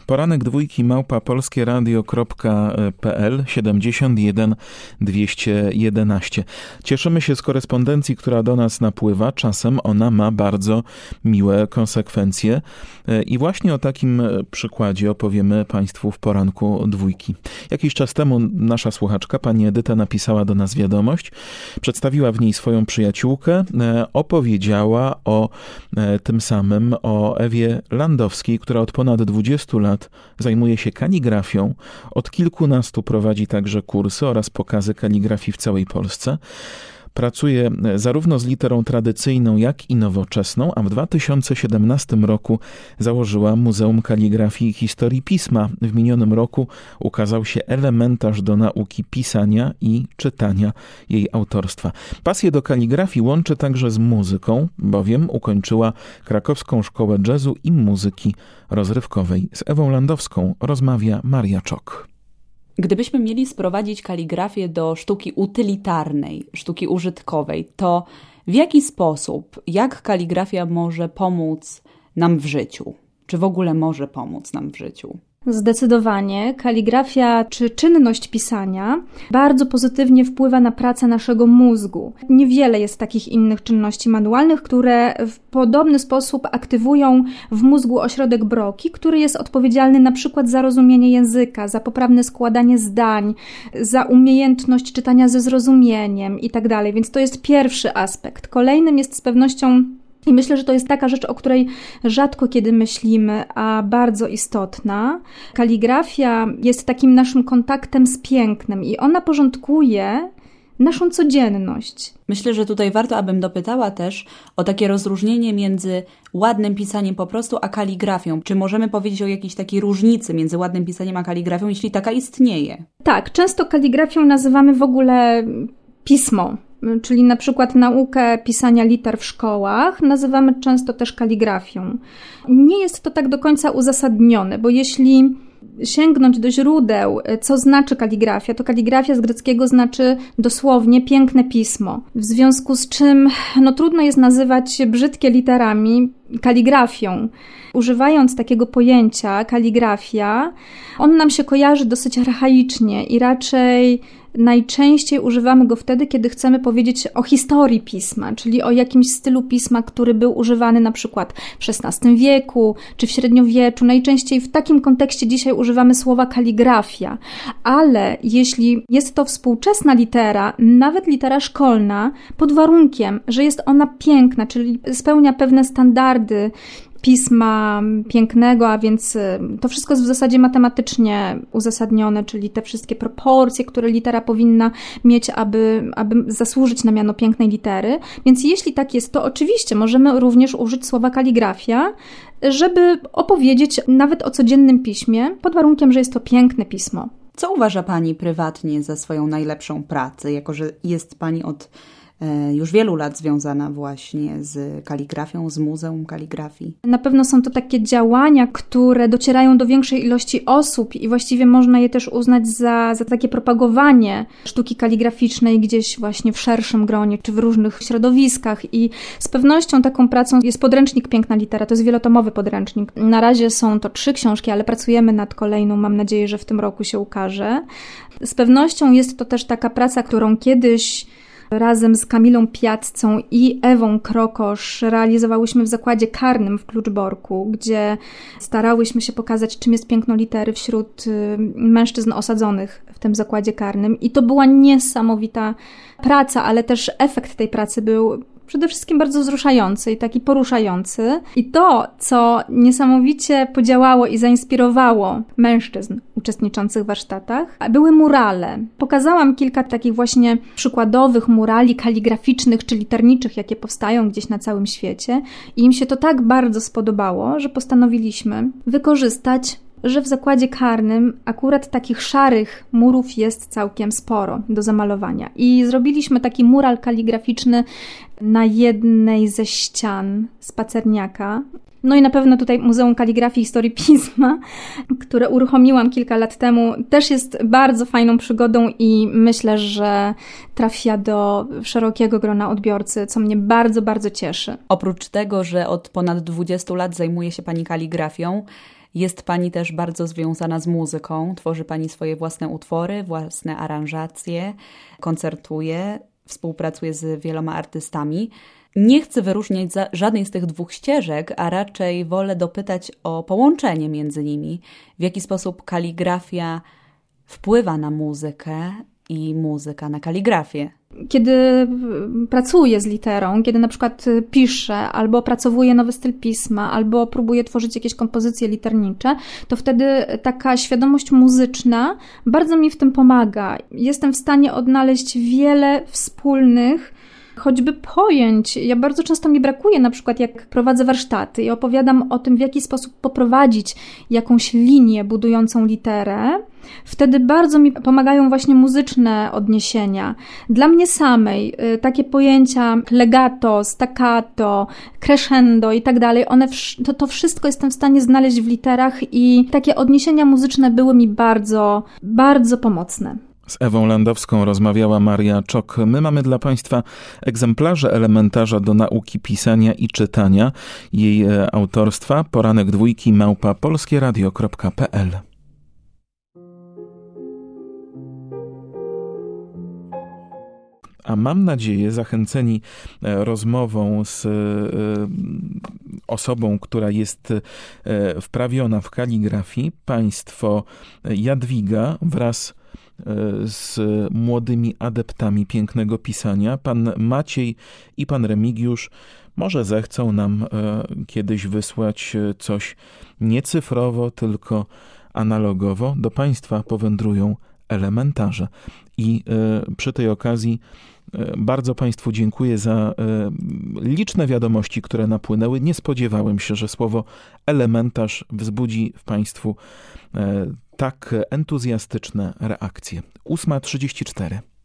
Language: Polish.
Poranek dwójki @ polskieradio.pl 71 211. Cieszymy się z korespondencji, która do nas napływa. Czasem ona ma bardzo miłe konsekwencje. I właśnie o takim przykładzie opowiemy Państwu w poranku dwójki. Jakiś czas temu nasza słuchaczka, pani Edyta, napisała do nas wiadomość, przedstawiła w niej swoją przyjaciółkę, opowiedziała o tym samym, o Ewie Landowskiej, która od ponad 20 lat zajmuje się kaligrafią, od kilkunastu prowadzi także kursy oraz pokazy kaligrafii w całej Polsce. Pracuje zarówno z literą tradycyjną, jak i nowoczesną, a w 2017 roku założyła Muzeum Kaligrafii i Historii Pisma. W minionym roku ukazał się elementarz do nauki pisania i czytania jej autorstwa. Pasję do kaligrafii łączy także z muzyką, bowiem ukończyła Krakowską Szkołę Jazzu i Muzyki Rozrywkowej. Z Ewą Landowską rozmawia Maria Czok. Gdybyśmy mieli sprowadzić kaligrafię do sztuki utylitarnej, sztuki użytkowej, to w jaki sposób, jak kaligrafia może pomóc nam w życiu? Czy w ogóle może pomóc nam w życiu? Zdecydowanie kaligrafia czy czynność pisania bardzo pozytywnie wpływa na pracę naszego mózgu. Niewiele jest takich innych czynności manualnych, które w podobny sposób aktywują w mózgu ośrodek Broki, który jest odpowiedzialny na przykład za rozumienie języka, za poprawne składanie zdań, za umiejętność czytania ze zrozumieniem itd. Więc to jest pierwszy aspekt. Kolejnym jest z pewnością, i myślę, że to jest taka rzecz, o której rzadko kiedy myślimy, a bardzo istotna. Kaligrafia jest takim naszym kontaktem z pięknem i ona porządkuje naszą codzienność. Myślę, że tutaj warto, abym dopytała też o takie rozróżnienie między ładnym pisaniem po prostu, a kaligrafią. Czy możemy powiedzieć o jakiejś takiej różnicy między ładnym pisaniem a kaligrafią, jeśli taka istnieje? Tak, często kaligrafią nazywamy w ogóle pismo. Czyli na przykład naukę pisania liter w szkołach nazywamy często też kaligrafią. Nie jest to tak do końca uzasadnione, bo jeśli sięgnąć do źródeł, co znaczy kaligrafia, to kaligrafia z greckiego znaczy dosłownie piękne pismo. W związku z czym trudno jest nazywać brzydkie literami kaligrafią. Używając takiego pojęcia kaligrafia, on nam się kojarzy dosyć archaicznie i raczej najczęściej używamy go wtedy, kiedy chcemy powiedzieć o historii pisma, czyli o jakimś stylu pisma, który był używany na przykład w XVI wieku czy w średniowieczu. Najczęściej w takim kontekście dzisiaj używamy słowa kaligrafia, ale jeśli jest to współczesna litera, nawet litera szkolna, pod warunkiem, że jest ona piękna, czyli spełnia pewne standardy pisma pięknego, a więc to wszystko jest w zasadzie matematycznie uzasadnione, czyli te wszystkie proporcje, które litera powinna mieć, aby zasłużyć na miano pięknej litery. Więc jeśli tak jest, to oczywiście możemy również użyć słowa kaligrafia, żeby opowiedzieć nawet o codziennym piśmie, pod warunkiem, że jest to piękne pismo. Co uważa Pani prywatnie za swoją najlepszą pracę, jako że jest Pani od już wielu lat związana właśnie z kaligrafią, z Muzeum Kaligrafii? Na pewno są to takie działania, które docierają do większej ilości osób i właściwie można je też uznać za takie propagowanie sztuki kaligraficznej gdzieś właśnie w szerszym gronie, czy w różnych środowiskach. I z pewnością taką pracą jest podręcznik Piękna Litera. To jest wielotomowy podręcznik. Na razie są to 3 książki, ale pracujemy nad kolejną. Mam nadzieję, że w tym roku się ukaże. Z pewnością jest to też taka praca, którą kiedyś razem z Kamilą Piatcą i Ewą Krokosz realizowałyśmy w zakładzie karnym w Kluczborku, gdzie starałyśmy się pokazać, czym jest piękno litery wśród mężczyzn osadzonych w tym zakładzie karnym. I to była niesamowita praca, ale też efekt tej pracy był przede wszystkim bardzo wzruszający i taki poruszający. I to, co niesamowicie podziałało i zainspirowało mężczyzn uczestniczących w warsztatach, były murale. Pokazałam kilka takich właśnie przykładowych murali kaligraficznych czy literniczych, jakie powstają gdzieś na całym świecie. I im się to tak bardzo spodobało, że postanowiliśmy wykorzystać, że w zakładzie karnym akurat takich szarych murów jest całkiem sporo do zamalowania. I zrobiliśmy taki mural kaligraficzny na jednej ze ścian Spacerniaka. No i na pewno tutaj Muzeum Kaligrafii i Historii Pisma, które uruchomiłam kilka lat temu, też jest bardzo fajną przygodą i myślę, że trafia do szerokiego grona odbiorcy, co mnie bardzo, bardzo cieszy. Oprócz tego, że od ponad 20 lat zajmuje się Pani kaligrafią, Jest Pani też bardzo związana z muzyką, tworzy Pani swoje własne utwory, własne aranżacje, koncertuje, współpracuje z wieloma artystami. Nie chcę wyróżniać żadnej z tych dwóch ścieżek, a raczej wolę dopytać o połączenie między nimi, w jaki sposób kaligrafia wpływa na muzykę i muzyka na kaligrafię. Kiedy pracuję z literą, kiedy na przykład piszę, albo opracowuję nowy styl pisma, albo próbuję tworzyć jakieś kompozycje liternicze, to wtedy taka świadomość muzyczna bardzo mi w tym pomaga. Jestem w stanie odnaleźć wiele wspólnych choćby pojęć. Ja bardzo często mi brakuje, na przykład jak prowadzę warsztaty i opowiadam o tym, w jaki sposób poprowadzić jakąś linię budującą literę. Wtedy bardzo mi pomagają właśnie muzyczne odniesienia. Dla mnie samej takie pojęcia legato, staccato, crescendo i tak dalej, to wszystko jestem w stanie znaleźć w literach i takie odniesienia muzyczne były mi bardzo, bardzo pomocne. Z Ewą Landowską rozmawiała Maria Czok. My mamy dla Państwa egzemplarze elementarza do nauki pisania i czytania. Jej autorstwa Poranek Dwójki @polskieradio.pl. A mam nadzieję, zachęceni rozmową z osobą, która jest wprawiona w kaligrafii, Państwo Jadwiga wraz z młodymi adeptami pięknego pisania, pan Maciej i pan Remigiusz, może zechcą nam kiedyś wysłać coś nie cyfrowo, tylko analogowo. Do Państwa powędrują elementarze. I przy tej okazji bardzo Państwu dziękuję za liczne wiadomości, które napłynęły. Nie spodziewałem się, że słowo elementarz wzbudzi w Państwu tak entuzjastyczne reakcje. 8:34.